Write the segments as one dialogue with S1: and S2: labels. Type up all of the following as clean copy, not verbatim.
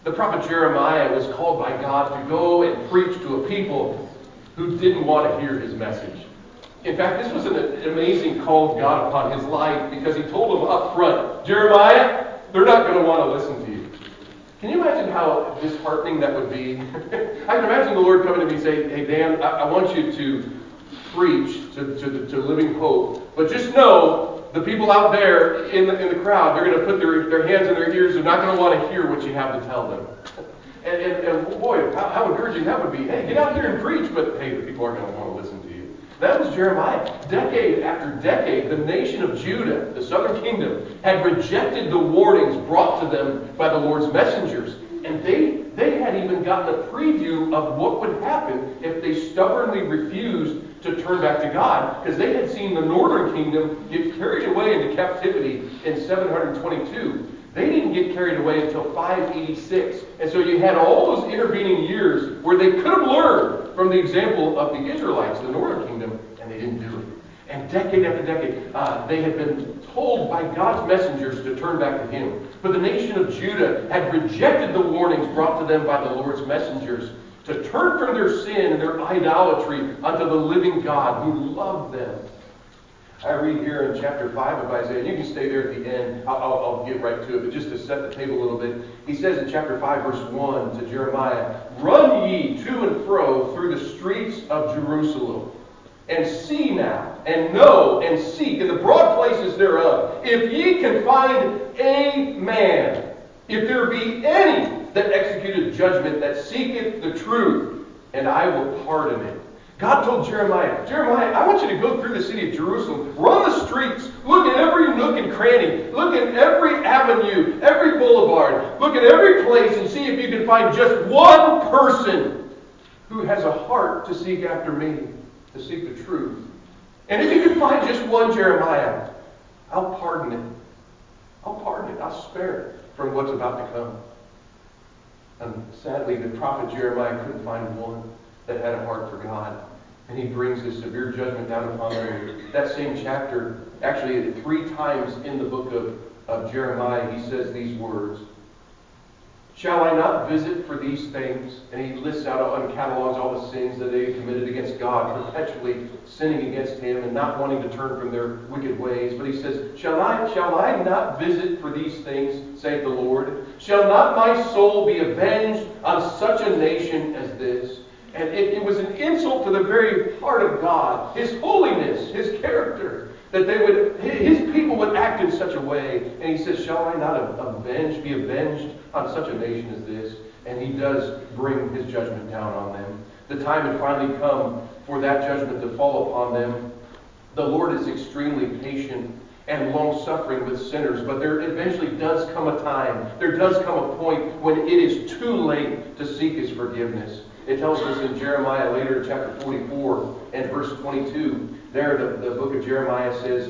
S1: The prophet Jeremiah was called by God to go and preach to a people who didn't want to hear his message. In fact, this was an amazing call of God upon his life, because he told them up front, Jeremiah, they're not going to want to listen to you. Can you imagine how disheartening that would be? I can imagine the Lord coming to me and saying, hey, Dan, I want you to preach to Living Hope, but just know the people out there in the crowd, they're going to put their hands in their ears. They're not going to want to hear what you have to tell them. And boy, how encouraging that would be. Hey, get out there and preach, but hey, the people aren't going to want to listen to you. That was Jeremiah. Decade after decade, the nation of Judah, the southern kingdom, had rejected the warnings brought to them by the Lord's messengers. And they had even gotten a preview of what would happen if they stubbornly refused to turn back to God, because they had seen the northern kingdom get carried away into captivity in 722. They didn't get carried away until 586. And so you had all those intervening years where they could have learned from the example of the Israelites, the northern kingdom, and they didn't do it. And decade after decade, they had been told by God's messengers to turn back to Him. But the nation of Judah had rejected the warnings brought to them by the Lord's messengers to turn from their sin and their idolatry unto the living God who loved them. I read here in chapter 5 of Isaiah, and you can stay there at the end. I'll get right to it, but just to set the table a little bit. He says in chapter 5, verse 1 to Jeremiah, Run ye to and fro through the streets of Jerusalem, and see now, and know, and seek in the broad places thereof, if ye can find a man, if there be any that executed judgment, that seeketh the truth, and I will pardon it. God told Jeremiah, I want you to go through the city of Jerusalem, run the streets, look at every nook and cranny, look at every avenue, every boulevard, look at every place, and see if you can find just one person who has a heart to seek after me, to seek the truth. And if you can find just one Jeremiah, I'll pardon it. I'll spare it from what's about to come. And sadly, the prophet Jeremiah couldn't find one that had a heart for God. And he brings his severe judgment down upon them. That same chapter, actually 3 times in the book of Jeremiah, he says these words. Shall I not visit for these things? And he lists out and catalogs all the sins that they committed against God, perpetually sinning against Him and not wanting to turn from their wicked ways. But he says, Shall I not visit for these things, saith the Lord? Shall not my soul be avenged on such a nation as this? And it was an insult to the very heart of God, His holiness, His character, that His people would act in such a way. And he says, shall I not be avenged on such a nation as this? And he does bring his judgment down on them. The time had finally come for that judgment to fall upon them. The Lord is extremely patient and long-suffering with sinners, but there eventually does come a time, there does come a point when it is too late to seek His forgiveness. It tells us in Jeremiah later, chapter 44 and verse 22, there the book of Jeremiah says,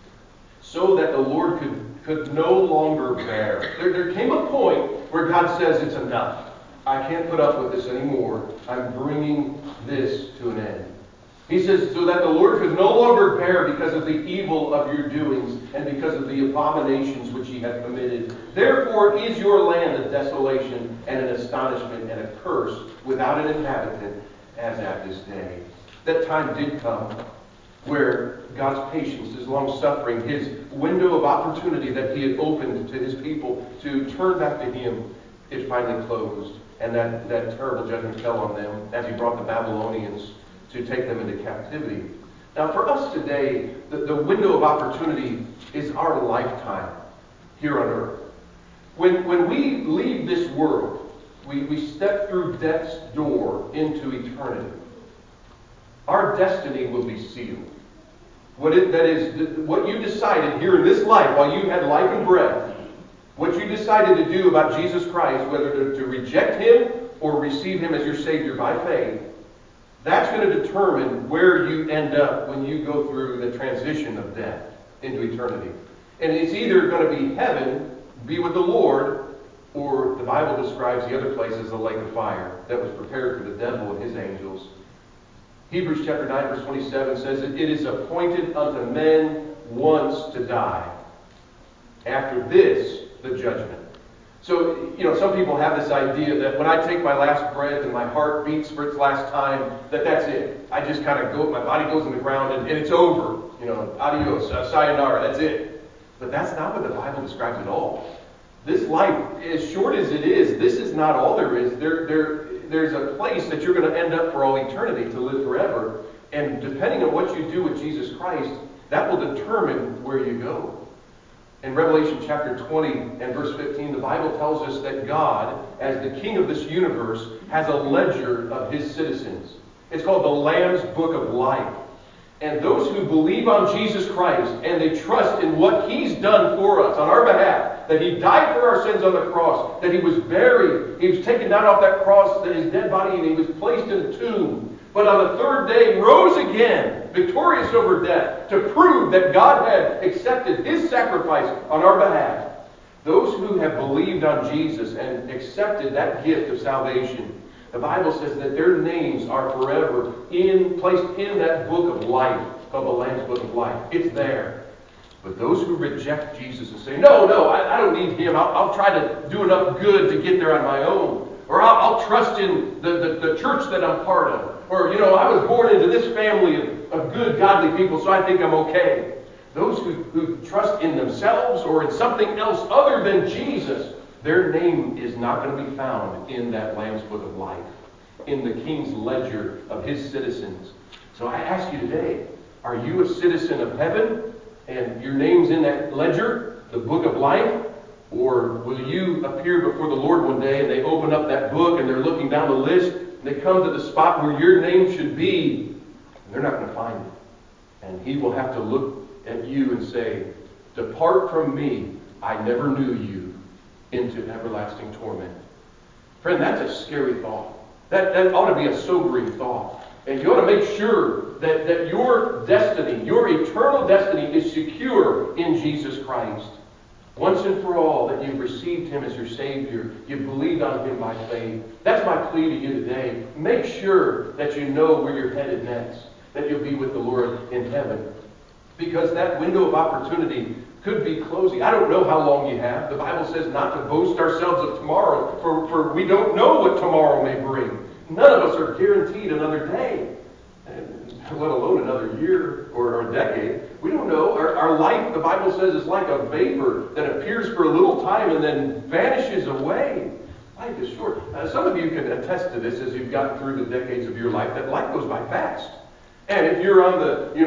S1: so that the Lord could no longer bear. There came a point where God says, it's enough. I can't put up with this anymore. I'm bringing this to an end. He says, so that the Lord could no longer bear because of the evil of your doings and because of the abominations which ye have committed. Therefore is your land a desolation and an astonishment and a curse without an inhabitant as at this day. That time did come where God's patience, His long-suffering, His window of opportunity that He had opened to His people to turn back to Him, it finally closed. And that terrible judgment fell on them as He brought the Babylonians to take them into captivity. Now for us today, the window of opportunity is our lifetime here on earth. When we leave this world, we step through death's door into eternity. Our destiny will be sealed. What you decided here in this life, while you had life and breath, what you decided to do about Jesus Christ, whether to reject Him or receive Him as your Savior by faith, that's going to determine where you end up when you go through the transition of death into eternity. And it's either going to be heaven, be with the Lord, or the Bible describes the other place as the lake of fire that was prepared for the devil and his angels. Hebrews chapter 9 verse 27 says that it is appointed unto men once to die. After this, the judgment. So, some people have this idea that when I take my last breath and my heart beats for its last time, that's it. I just kind of my body goes in the ground and it's over. Adios, sayonara, that's it. But that's not what the Bible describes at all. This life, as short as it is, this is not all there is. There's a place that you're going to end up for all eternity to live forever. And depending on what you do with Jesus Christ, that will determine where you go. In Revelation chapter 20 and verse 15, the Bible tells us that God, as the King of this universe, has a ledger of his citizens. It's called the Lamb's Book of Life. And those who believe on Jesus Christ and they trust in what he's done for us on our behalf, that he died for our sins on the cross, that he was buried, he was taken down off that cross, that his dead body, and he was placed in a tomb, but on the third day rose again, victorious over death, to prove that God had accepted his sacrifice on our behalf. Those who have believed on Jesus and accepted that gift of salvation, the Bible says that their names are forever placed in that book of life, called the Lamb's Book of Life. It's there. But those who reject Jesus and say, no, I don't need him. I'll try to do enough good to get there on my own. Or I'll trust in the church that I'm part of. Or, I was born into this family of good, godly people, so I think I'm okay. Those who trust in themselves or in something else other than Jesus, their name is not going to be found in that Lamb's Book of Life, in the King's ledger of his citizens. So I ask you today, are you a citizen of heaven and your name's in that ledger, the Book of Life? Or will you appear before the Lord one day and they open up that book and they're looking down the list and they come to the spot where your name should be and they're not going to find it. And he will have to look at you and say, "Depart from me, I never knew you," into everlasting torment. Friend, that's a scary thought. That ought to be a sobering thought. And you ought to make sure that your destiny, your eternal destiny, is secure in Jesus Christ. Once and for all, that you've received him as your Savior. You've believed on him by faith. That's my plea to you today. Make sure that you know where you're headed next. That you'll be with the Lord in heaven. Because that window of opportunity could be closing. I don't know how long you have. The Bible says not to boast ourselves of tomorrow, for we don't know what tomorrow may bring. None of us are guaranteed another day, let alone another year or a decade. We don't know. Our life, the Bible says, is like a vapor that appears for a little time and then vanishes away. Life is short. Some of you can attest to this as you've gotten through the decades of your life, that life goes by fast. And if you're on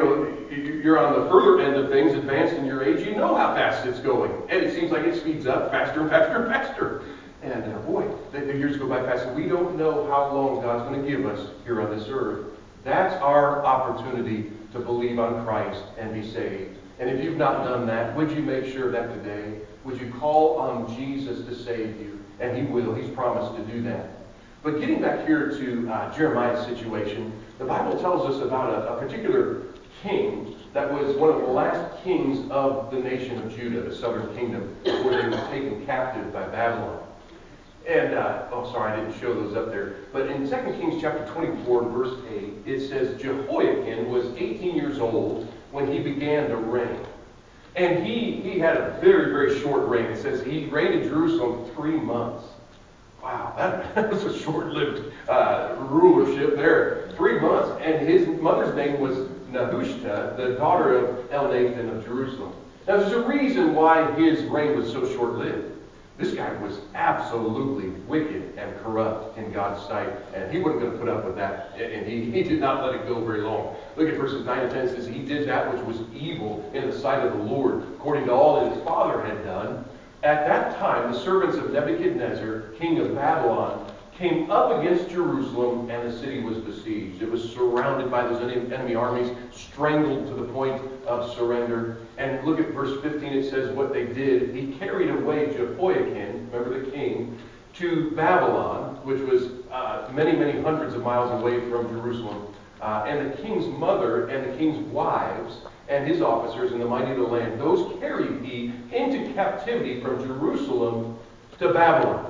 S1: the further end of things, advanced in your age, you know how fast it's going. And it seems like it speeds up faster and faster and faster. And boy, the years go by fast. And we don't know how long God's going to give us here on this earth. That's our opportunity to believe on Christ and be saved. And if you've not done that, would you make sure of that today? Would you call on Jesus to save you? And he will. He's promised to do that. But getting back here to Jeremiah's situation, the Bible tells us about a particular king that was one of the last kings of the nation of Judah, the southern kingdom, before they were taken captive by Babylon. And, I didn't show those up there. But in 2 Kings chapter 24 and verse 8, it says, Jehoiakim was 18 years old when he began to reign. And he had a very, very short reign. It says he reigned in Jerusalem 3 months. Wow, that was a short-lived rulership there. 3 months. And his mother's name was Nehushta, the daughter of Elnathan of Jerusalem. Now, there's a reason why his reign was so short-lived. This guy was absolutely wicked and corrupt in God's sight, and he wasn't going to put up with that, and he did not let it go very long. Look at verses 9 and 10. It says, he did that which was evil in the sight of the Lord, according to all that his father had done. At that time, the servants of Nebuchadnezzar, king of Babylon, came up against Jerusalem, and the city was besieged. It was surrounded by those enemy armies, strangled to the point of surrender. And look at verse 15. It says what they did. He carried away Jehoiakim, remember the king, to Babylon, which was many, many hundreds of miles away from Jerusalem. And the king's mother and the king's wives and his officers and the mighty of the land, those carried he into captivity from Jerusalem to Babylon.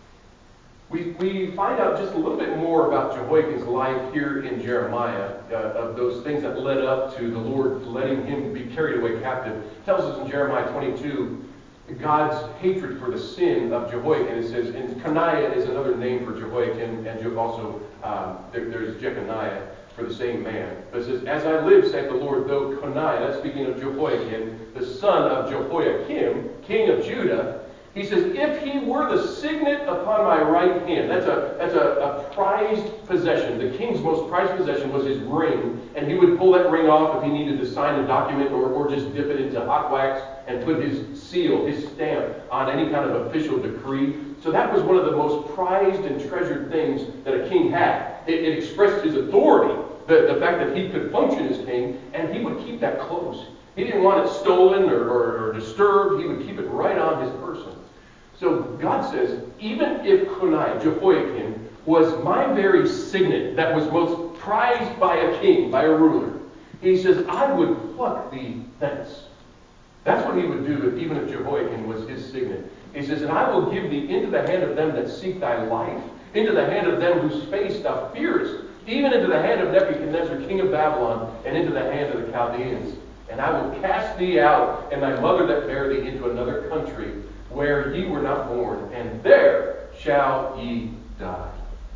S1: We find out just a little bit more about Jehoiakim's life here in Jeremiah, of those things that led up to the Lord letting him be carried away captive. It tells us in Jeremiah 22, God's hatred for the sin of Jehoiakim. It says, and Coniah is another name for Jehoiakim, and also there's Jeconiah for the same man. But it says, as I live, saith the Lord, though Coniah, that's speaking of Jehoiakim, the son of Jehoiakim, king of Judah, he says, if he were the signet upon my right hand, that's a prized possession. The king's most prized possession was his ring, and he would pull that ring off if he needed to sign a document or just dip it into hot wax and put his seal, his stamp on any kind of official decree. So that was one of the most prized and treasured things that a king had. It expressed his authority, the fact that he could function as king, and he would keep that close. He didn't want it stolen or disturbed. He would keep it right on his person. So God says, even if Coniah, Jehoiakim, was my very signet that was most prized by a king, by a ruler, he says, I would pluck thee thence. That's what he would do even if Jehoiakim was his signet. He says, and I will give thee into the hand of them that seek thy life, into the hand of them whose face thou fearest, even into the hand of Nebuchadnezzar, king of Babylon, and into the hand of the Chaldeans. And I will cast thee out, and thy mother that bare thee, into another country, where ye were not born, and there shall ye die.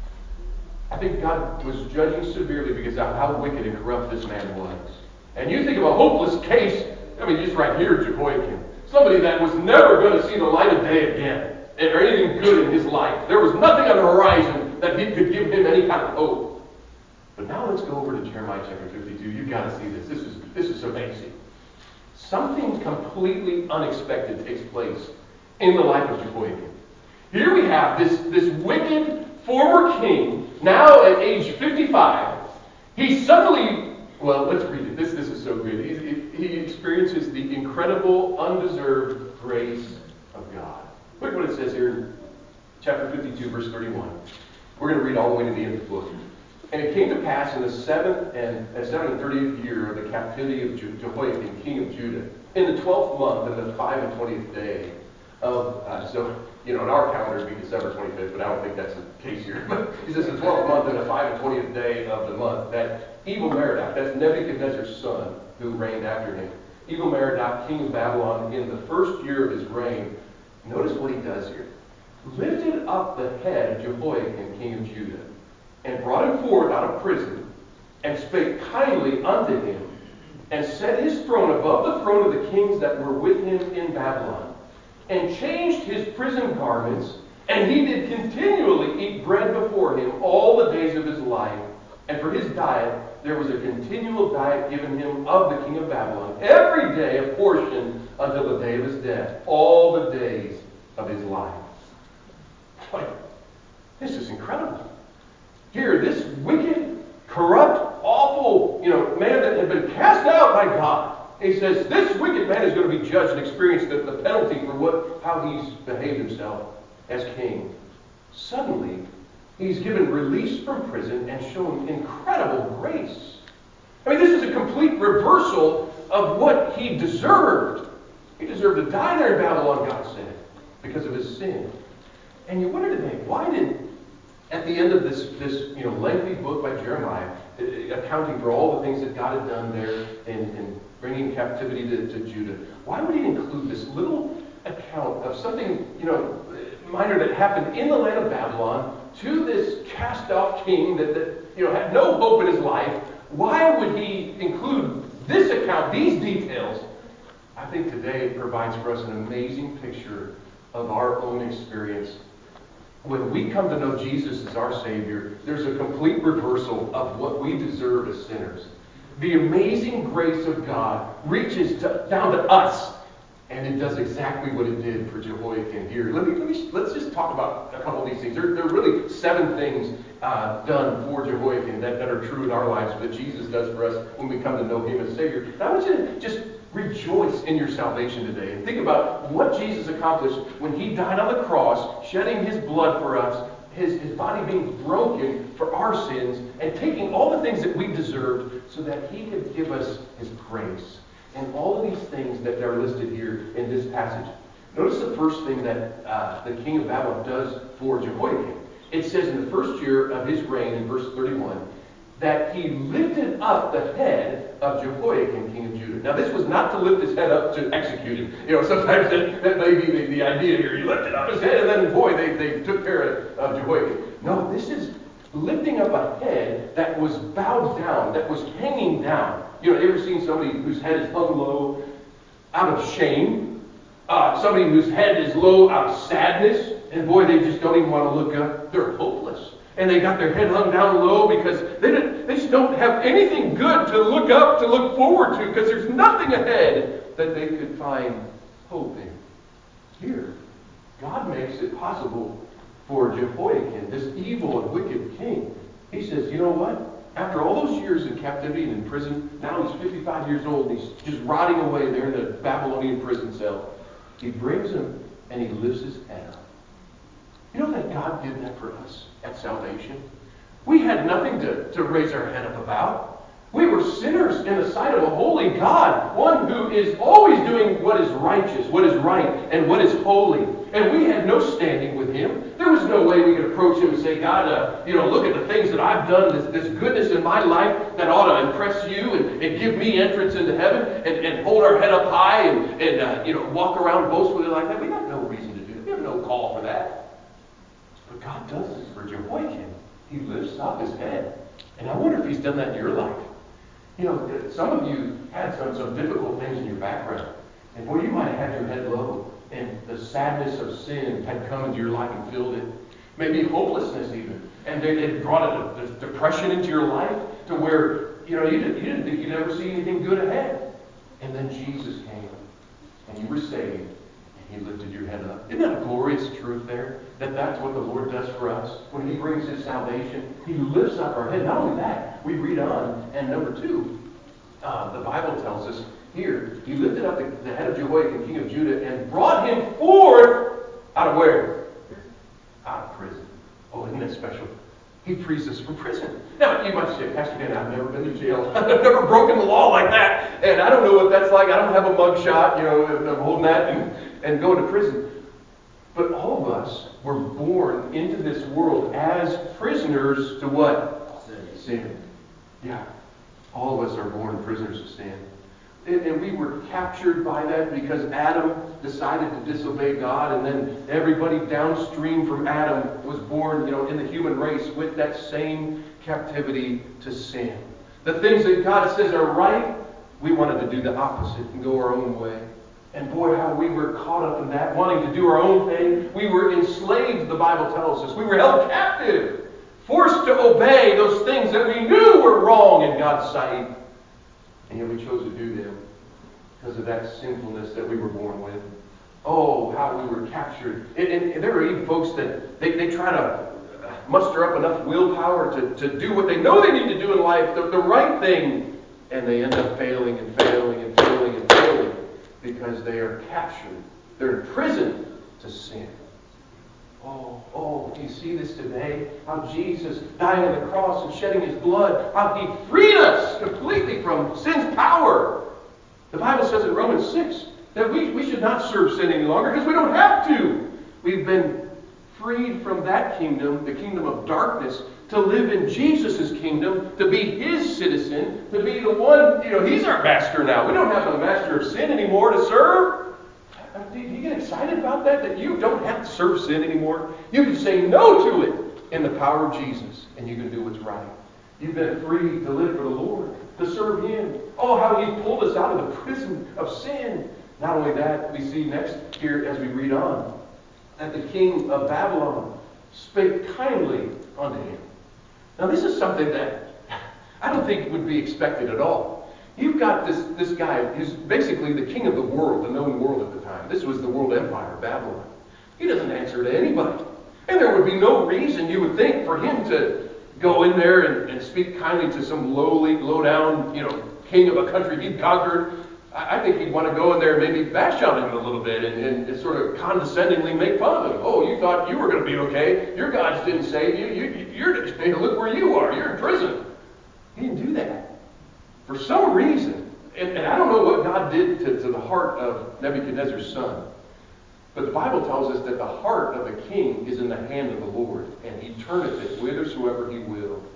S1: I think God was judging severely because of how wicked and corrupt this man was. And you think of a hopeless case, I mean, just right here, Jehoiakim. Somebody that was never going to see the light of day again, or anything good in his life. There was nothing on the horizon that could give him any kind of hope. But now let's go over to Jeremiah chapter 52. You've got to see this. This is amazing. Something completely unexpected takes place in the life of Jehoiakim. Here we have this wicked former king, now at age 55. He suddenly, well, let's read it. This is so good. He experiences the incredible, undeserved grace of God. Look what it says here in chapter 52, verse 31. We're going to read all the way to the end of the book. And it came to pass in the 7th and 30th year of the captivity of Jehoiakim, king of Judah, in the 12th month and the 25th day of, in our calendar it'd be December 25th, but I don't think that's the case here. But he says the 12th month and the 25th day of the month, that Evil-Merodach, that's Nebuchadnezzar's son, who reigned after him. Evil-Merodach, king of Babylon, in the first year of his reign, notice what he does here. Lifted up the head of Jehoiakim, king of Judah, and brought him forth out of prison, and spake kindly unto him, and set his throne above the throne of the kings that were with him in Babylon, and changed his prison garments, and he did continually eat bread before him all the days of his life. And for his diet there was a continual diet given him of the king of Babylon, every day a portion until the day of his death, all the days of his life. Like, this is incredible. Here, this wicked, corrupt, awful, man that had been cast out by God. He says, this wicked man is going to be judged and experience the penalty for how he's behaved himself as king. Suddenly, he's given release from prison and shown incredible grace. I mean, this is a complete reversal of what he deserved. He deserved to die there in Babylon, God said, because of his sin. And you wonder today, why did, at the end of this lengthy book by Jeremiah, accounting for all the things that God had done there in bringing captivity to Judah, why would he include this little account of something, minor that happened in the land of Babylon to this cast-off king that had no hope in his life? Why would he include this account, these details? I think today it provides for us an amazing picture of our own experience. When we come to know Jesus as our Savior, there's a complete reversal of what we deserve as sinners. The amazing grace of God reaches down to us, and it does exactly what it did for Jehoiakim here. Let's just talk about a couple of these things. There are really 7 things done for Jehoiakim that are true in our lives that Jesus does for us when we come to know Him as Savior. And I want you to just rejoice in your salvation today and think about what Jesus accomplished when He died on the cross, shedding His blood for us, His body being broken for our sins, and taking all the things that we deserved so that He could give us His grace. And all of these things that are listed here in this passage. Notice the first thing that the king of Babylon does for Jehoiakim. It says in the first year of his reign, in verse 31, that he lifted up the head of Jehoiakim, king of Judah. Now, this was not to lift his head up to execute him. You know, sometimes that may be the idea here. He lifted up his head, and then, boy, they took care of Jehoiakim. No, this is lifting up a head that was bowed down, that was hanging down. You know, you ever seen somebody whose head is hung low out of shame? Somebody whose head is low out of sadness? And boy, they just don't even want to look up. They're hopeless. And they got their head hung down low because they just don't have anything good to look up, to look forward to, because there's nothing ahead that they could find hope in. Here, God makes it possible for Jehoiakim, this evil and wicked king. He says, you know what? After all those years in captivity and in prison, now he's 55 years old and he's just rotting away there in the Babylonian prison cell. He brings him and he lifts his head up. You know that God did that for us at salvation? We had nothing to raise our head up about. We were sinners in the sight of a holy God, one who is always doing what is righteous, what is right, and what is holy. And we had no standing with him. There was no way we could approach him and say, God, look at the things that I've done, this goodness in my life that ought to impress you and give me entrance into heaven and hold our head up high and walk around boastfully like that. We have no reason to do that. We have no call for that. But God does this for Jehoiakim. He lifts up his head. And I wonder if he's done that in your life. You know, some of you had some difficult things in your background. And boy, you might have had your head low. And the sadness of sin had come into your life and filled it. Maybe hopelessness even. And it brought a depression into your life to where, you didn't think you'd ever see anything good ahead. And then Jesus came. And you were saved. He lifted your head up. Isn't that a glorious truth there? That's what the Lord does for us. When he brings his salvation, he lifts up our head. Not only that, we read on, and number 2, the Bible tells us here, he lifted up the head of Jehoiakim, king of Judah, and brought him forth out of where? Out of prison. Oh, isn't that special? He frees us from prison. Now, you might say, Pastor Dan, I've never been to jail. I've never broken the law like that. And I don't know what that's like. I don't have a mug shot, of holding that and going to prison. But all of us were born into this world as prisoners to what? Sin. Yeah. All of us are born prisoners of sin. And we were captured by that because Adam decided to disobey God, and then everybody downstream from Adam was born, in the human race with that same captivity to sin. The things that God says are right, we wanted to do the opposite and go our own way. And boy, how we were caught up in that, wanting to do our own thing. We were enslaved, the Bible tells us. We were held captive, forced to obey those things that we knew were wrong in God's sight. And yet we chose to do them because of that sinfulness that we were born with. Oh, how we were captured. And there are even folks that they try to muster up enough willpower to do what they know they need to do in life, the right thing, and they end up failing and failing and failing and failing because they are captured. They're in prison to sin. Oh, do you see this today? How Jesus dying on the cross and shedding his blood, how he freed us completely from sin's power. The Bible says in Romans 6 that we should not serve sin any longer because we don't have to. We've been freed from that kingdom, the kingdom of darkness, to live in Jesus' kingdom, to be his citizen, to be the one, he's our master now. We don't have the master of sin anymore to serve. Do you get excited about that? That you don't have to serve sin anymore? You can say no to it in the power of Jesus, and you can do what's right. You've been free to live for the Lord, to serve him. Oh, how he pulled us out of the prison of sin. Not only that, we see next here as we read on, that the king of Babylon spake kindly unto him. Now this is something that I don't think would be expected at all. You've got this guy who's basically the king of the world, the known world at the time. This was the world empire, Babylon. He doesn't answer to anybody. And there would be no reason, you would think, for him to go in there and speak kindly to some lowly, low-down, king of a country he'd conquered. I think he'd want to go in there and maybe bash on him a little bit and sort of condescendingly make fun of him. Oh, you thought you were going to be okay. Your gods didn't save you. Look where you are. You're in prison. He didn't do that. For some reason, and I don't know what God did to the heart of Nebuchadnezzar's son, but the Bible tells us that the heart of a king is in the hand of the Lord, and he turneth it whithersoever he will.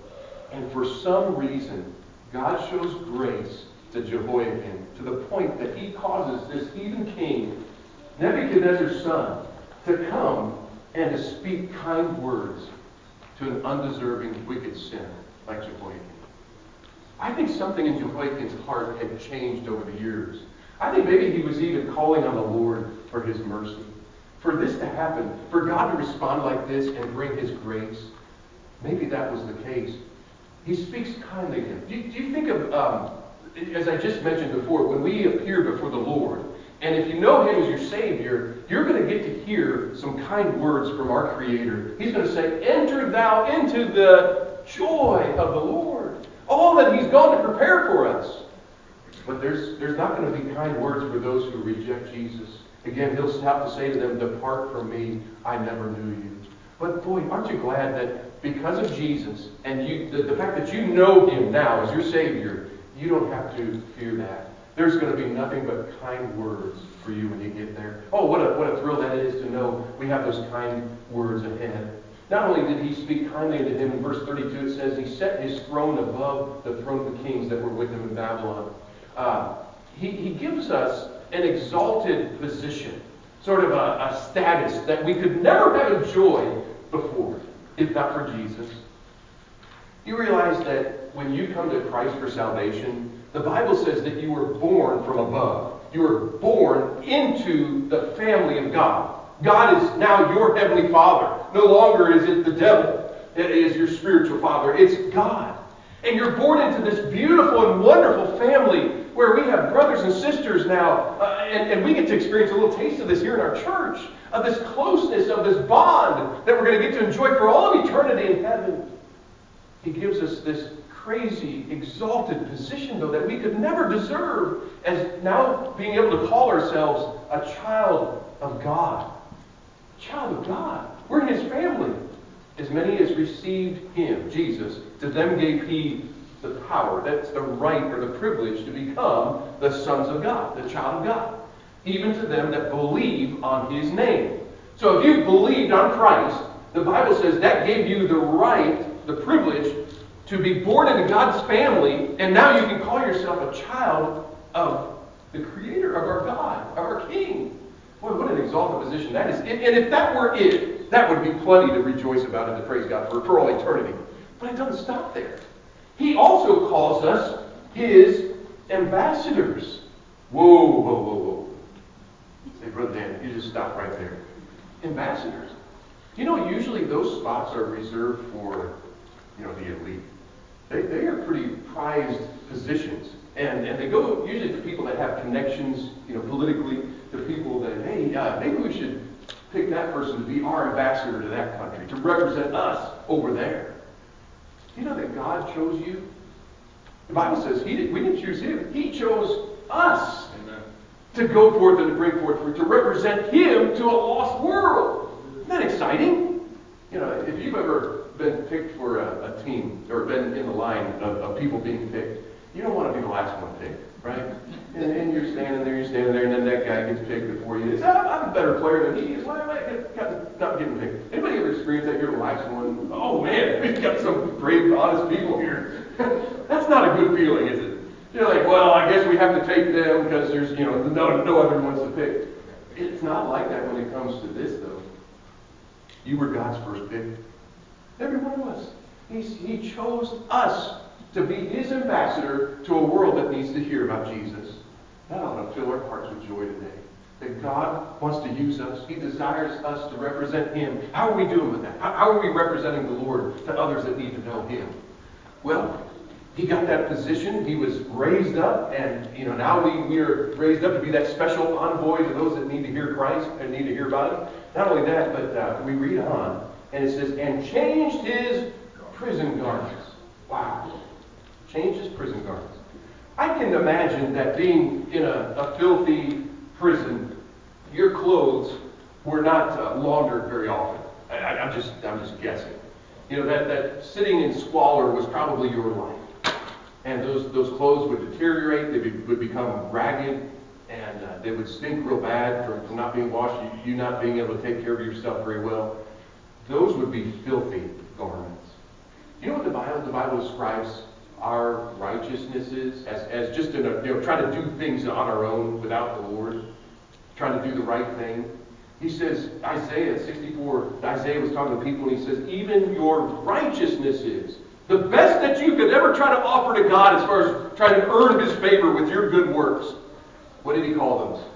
S1: And for some reason, God shows grace to Jehoiakim to the point that he causes this heathen king, Nebuchadnezzar's son, to come and to speak kind words to an undeserving, wicked sinner like Jehoiakim. I think something in Jehoiakim's heart had changed over the years. I think maybe he was even calling on the Lord for his mercy. For this to happen, for God to respond like this and bring his grace, maybe that was the case. He speaks kindly to him. Do you think of, as I just mentioned before, when we appear before the Lord, and if you know him as your Savior, you're going to get to hear some kind words from our Creator. He's going to say, enter thou into the joy of the Lord. All that he's gone to prepare for us. But there's not going to be kind words for those who reject Jesus. Again, he'll have to say to them, depart from me, I never knew you. But boy, aren't you glad that because of Jesus, and the fact that you know him now as your Savior, you don't have to fear that. There's going to be nothing but kind words for you when you get there. Oh, what a thrill that is to know we have those kind words ahead. Not only did he speak kindly to him, in verse 32 it says, he set his throne above the throne of the kings that were with him in Babylon. He gives us an exalted position, sort of a status that we could never have enjoyed before, if not for Jesus. You realize that when you come to Christ for salvation, the Bible says that you were born from above. You were born into the family of God. God is now your heavenly Father. No longer is it the devil that is your spiritual father. It's God. And you're born into this beautiful and wonderful family where we have brothers and sisters now. And we get to experience a little taste of this here in our church. Of this closeness, of this bond that we're going to get to enjoy for all of eternity in heaven. He gives us this crazy, exalted position, though, that we could never deserve, as now being able to call ourselves a child of God. A child of God. We're his family. As many as received him, Jesus, to them gave he the power, that's the right or the privilege to become the sons of God, the child of God. Even to them that believe on his name. So if you believed on Christ, the Bible says that gave you the right, the privilege, to be born into God's family, and now you can call yourself a child of the Creator, of our God, of our King. Boy, what an exalted position that is. And if that were it, that would be plenty to rejoice about and to praise God for all eternity. But it doesn't stop there. He also calls us his ambassadors. Whoa, whoa, whoa, whoa. Say, Brother Dan, you just stop right there. Ambassadors. You know, usually those spots are reserved for, the elite. They are pretty prized positions. And they go usually to people that have connections, politically, to people that, hey, maybe we should pick that person to be our ambassador to that country, to represent us over there. Do you know that God chose you? The Bible says we didn't choose him. He chose us. Amen. To go forth and to bring forth fruit, to represent him to a lost world. Isn't that exciting? If you've ever been picked for a team, or been in the line of people being picked, you don't want to be the last one picked, right? And you're standing there, and then that guy gets picked before you. I'm a better player than he is. Why am I not getting picked? Anybody ever experienced that? You're the last one. Oh man, we've got some brave, honest people here. That's not a good feeling, is it? You're like, well, I guess we have to take them because there's, no other ones to pick. It's not like that when it comes to this, though. You were God's first pick. Every one of us. He chose us to be his ambassador to a world that needs to hear about Jesus. That ought to fill our hearts with joy today. That God wants to use us. He desires us to represent him. How are we doing with that? How are we representing the Lord to others that need to know him? Well, he got that position. He was raised up, and now we are raised up to be that special envoy to those that need to hear Christ and need to hear about him. Not only that, but we read on, and it says, and changed his prison garments. Wow. Changed his prison garments. I can imagine that being in a filthy prison, your clothes were not laundered very often. I'm just guessing. That sitting in squalor was probably your life. And those clothes would deteriorate, they would become ragged, and they would stink real bad from not being washed, you not being able to take care of yourself very well. Those would be filthy garments. You know what the Bible the Bible describes our righteousnesses as just trying to do things on our own without the Lord, trying to do the right thing. He says, Isaiah 64, Isaiah was talking to people, and he says, even your righteousnesses, the best that you could ever try to offer to God as far as trying to earn His favor with your good works, what did He call them?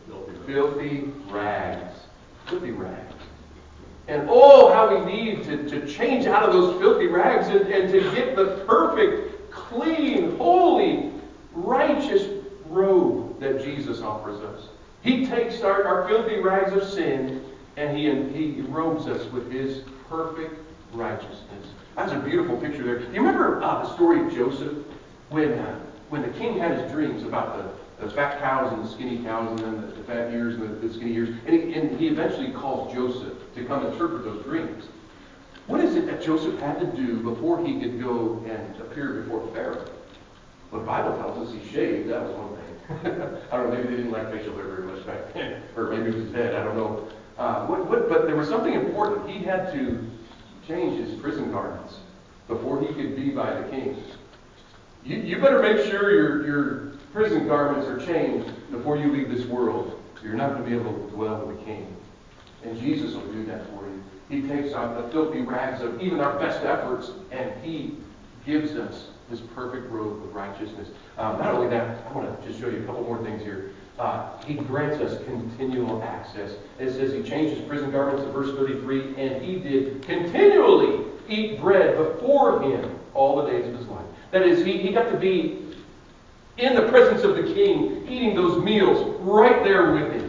S1: Filthy rags. Filthy rags. And oh, how we need to change out of those filthy rags and to get the perfect, clean, holy, righteous robe that Jesus offers us. He takes our filthy rags of sin and He robes us with His perfect righteousness. That's a beautiful picture there. You remember the story of Joseph when the king had his dreams about the fat cows and the skinny cows, and then the fat ears and the skinny ears, and he eventually calls Joseph to come interpret those dreams. What is it that Joseph had to do before he could go and appear before Pharaoh? Well, the Bible tells us he shaved. That was one thing. I don't know, maybe they didn't like facial hair very much back then, or maybe it was his head. I don't know. But there was something important. He had to change his prison garments before he could be by the king. You better make sure your prison garments are changed before you leave this world. You're not going to be able to dwell with the king. And Jesus will do that for you. He takes off the filthy rags of even our best efforts, and He gives us His perfect robe of righteousness. Not only that, I want to just show you a couple more things here. He grants us continual access. It says He changed His prison garments in verse 33, and He did continually eat bread before Him all the days of His life. That is, He got to be in the presence of the king, eating those meals right there with Him.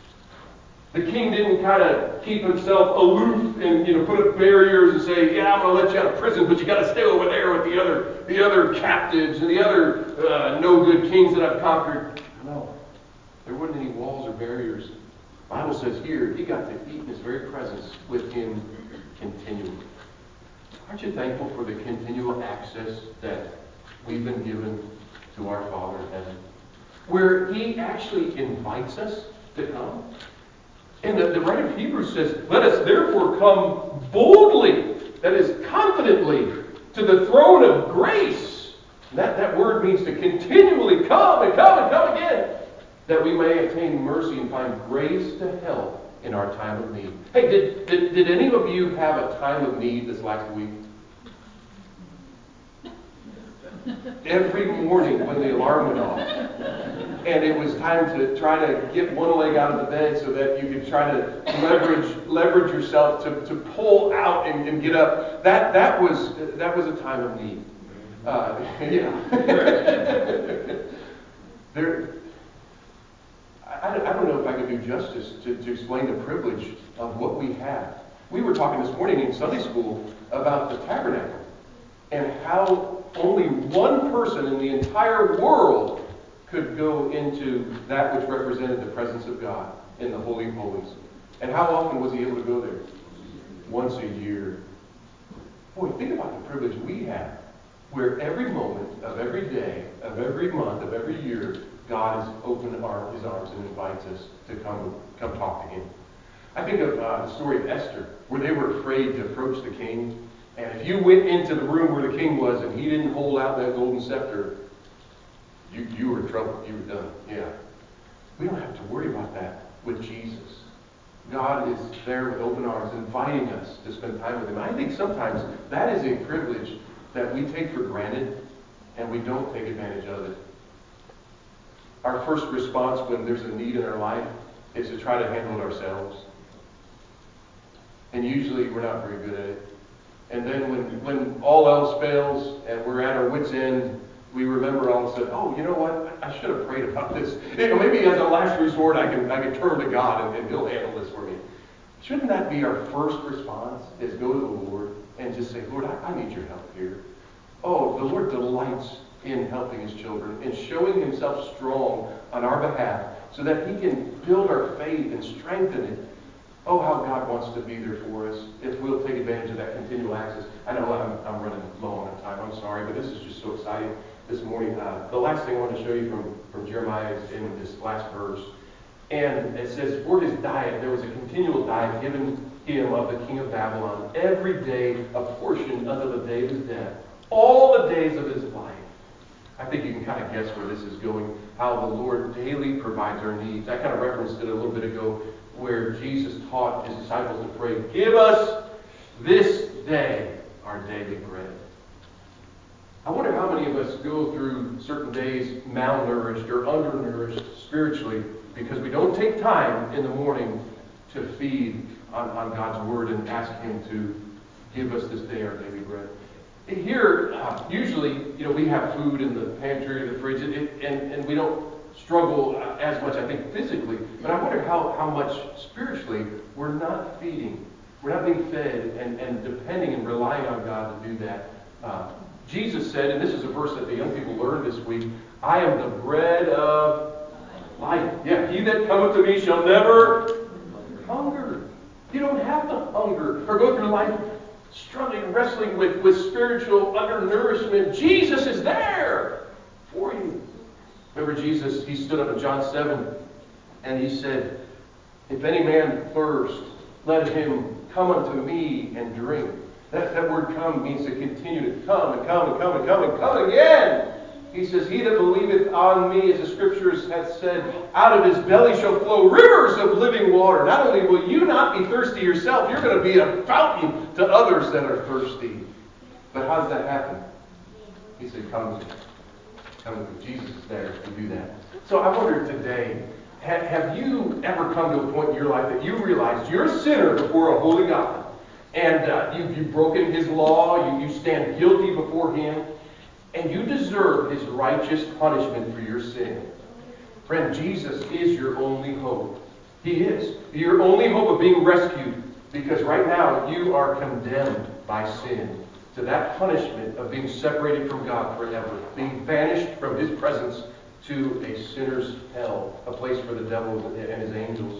S1: The king didn't kind of keep himself aloof and put up barriers and say, "Yeah, I'm going to let you out of prison, but you got to stay over there with the other captives and the other no good kings that I've conquered." No, there wasn't any walls or barriers. The Bible says here He got to eat in His very presence with Him continually. Aren't you thankful for the continual access that we've been given to our Father in heaven, where He actually invites us to come? And the writer of Hebrews says, "Let us therefore come boldly," that is, confidently, "to the throne of grace." And that word means to continually come and come and come again, that we may obtain mercy and find grace to help in our time of need. Hey, did any of you have a time of need this last week? Every morning when the alarm went off, and it was time to try to get one leg out of the bed so that you could try to leverage yourself to pull out and get up. That was a time of need. Yeah. I don't know if I could do justice to explain the privilege of what we have. We were talking this morning in Sunday school about the tabernacle and how only one person in the entire world could go into that which represented the presence of God in the Holy of Holies. And how often was he able to go there? Once a year. Boy, think about the privilege we have, where every moment of every day, of every month, of every year, God has opened His arms and invites us to come talk to Him. I think of the story of Esther, where they were afraid to approach the king. And if you went into the room where the king was and he didn't hold out that golden scepter, you were in trouble. You were done. Yeah. We don't have to worry about that with Jesus. God is there with open arms, inviting us to spend time with Him. I think sometimes that is a privilege that we take for granted and we don't take advantage of it. Our first response when there's a need in our life is to try to handle it ourselves. And usually we're not very good at it. And then when all else fails and we're at our wit's end, we remember all of a sudden, oh, you know what? I should have prayed about this. Maybe as a last resort, I can turn to God and He'll handle this for me. Shouldn't that be our first response? Is go to the Lord and just say, Lord, I need your help here. Oh, the Lord delights in helping His children and showing Himself strong on our behalf so that He can build our faith and strengthen it. Oh, how God wants to be there for us if we'll take advantage of that continual access. I know I'm running low on time. I'm sorry, but this is just so exciting this morning. The last thing I want to show you from Jeremiah is in this last verse. And it says, for his diet, there was a continual diet given him of the king of Babylon, every day a portion until the day of his death. all the days of his life. I think you can kind of guess where this is going, how the Lord daily provides our needs. I kind of referenced it a little bit ago where Jesus taught his disciples to pray, "Give us this day our daily bread." I wonder how many of us go through certain days malnourished or undernourished spiritually because we don't take time in the morning to feed on God's Word and ask Him to give us this day our daily bread. Here, usually, we have food in the pantry or the fridge, and we don't struggle as much, I think, physically. But I wonder how much spiritually we're not feeding. We're not being fed and depending and relying on God to do that. Jesus said, and this is a verse that the young people learned this week, "I am the bread of life." Yeah, "He that cometh to me shall never hunger." You don't have to hunger or go through life struggling, wrestling with spiritual undernourishment. Jesus is there for you. Remember Jesus, he stood up in John 7 and he said, "If any man thirst, let him come unto me and drink." That word "come" means to continue to come and come and come and come and come again. He says, "He that believeth on me," as the Scriptures hath said, "out of his belly shall flow rivers of living water." Not only will you not be thirsty yourself, you're going to be a fountain to others that are thirsty. But how does that happen? He said, "Come to me." Come to me. Jesus is there to do that. So I wonder today, have you ever come to a point in your life that you realized you're a sinner before a holy God? And you've broken His law, you stand guilty before Him, and you deserve His righteous punishment for your sin. Friend, Jesus is your only hope. He is. Your only hope of being rescued, because right now you are condemned by sin to that punishment of being separated from God forever, being banished from His presence to a sinner's hell, a place for the devil and his angels.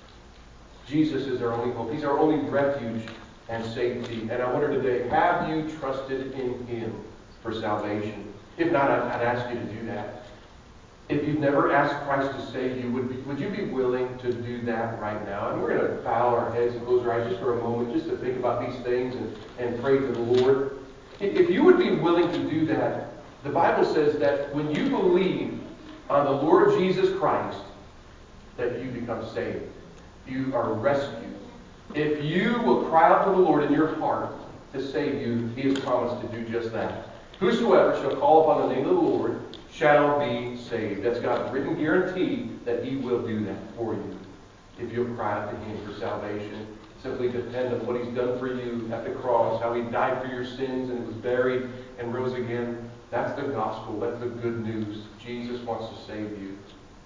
S1: Jesus is our only hope. He's our only refuge and safety. And I wonder today, have you trusted in Him for salvation? If not, I'd ask you to do that. If you've never asked Christ to save you, would you be willing to do that right now? And we're going to bow our heads and close our eyes just for a moment, just to think about these things and pray to the Lord. If you would be willing to do that, the Bible says that when you believe on the Lord Jesus Christ, that you become saved. You are rescued. If you will cry out to the Lord in your heart to save you, He has promised to do just that. "Whosoever shall call upon the name of the Lord shall be saved." That's God's written guarantee that He will do that for you. If you'll cry out to Him for salvation, simply depend on what He's done for you at the cross, how He died for your sins and was buried and rose again. That's the gospel. That's the good news. Jesus wants to save you.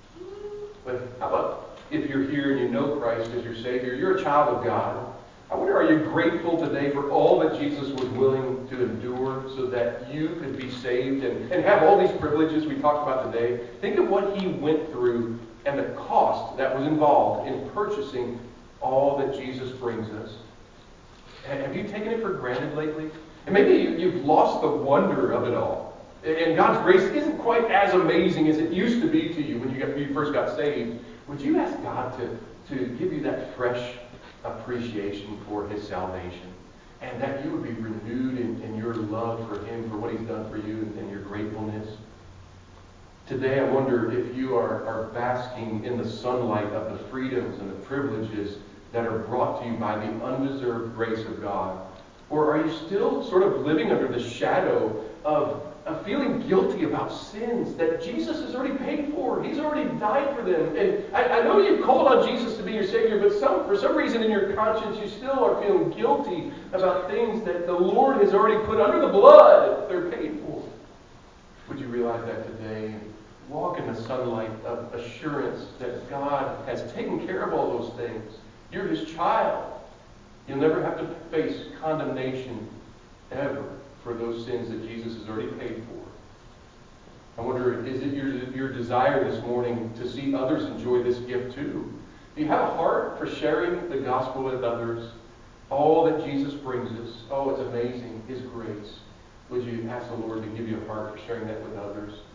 S1: But how about if you're here and you know Christ as your Savior, you're a child of God. I wonder, are you grateful today for all that Jesus was willing to endure so that you could be saved and have all these privileges we talked about today? Think of what He went through and the cost that was involved in purchasing all that Jesus brings us. Have you taken it for granted lately? And maybe you've lost the wonder of it all. And God's grace isn't quite as amazing as it used to be to you when you first got saved. Would you ask God to give you that fresh appreciation for His salvation, and that you would be renewed in your love for Him, for what He's done for you, and your gratefulness? Today, I wonder if you are basking in the sunlight of the freedoms and the privileges that are brought to you by the undeserved grace of God. Or are you still sort of living under the shadow of feeling guilty about sins that Jesus has already paid for? He's already died for them. And I know you've called on Jesus to be your Savior, but for some reason in your conscience you still are feeling guilty about things that the Lord has already put under the blood. They're paid for. Would you realize that today? Walk in the sunlight of assurance that God has taken care of all those things. You're His child. You'll never have to face condemnation ever for those sins that Jesus has already paid for. I wonder, is it your desire this morning to see others enjoy this gift too? Do you have a heart for sharing the gospel with others? All that Jesus brings us. Oh, it's amazing, His grace. Would you ask the Lord to give you a heart for sharing that with others?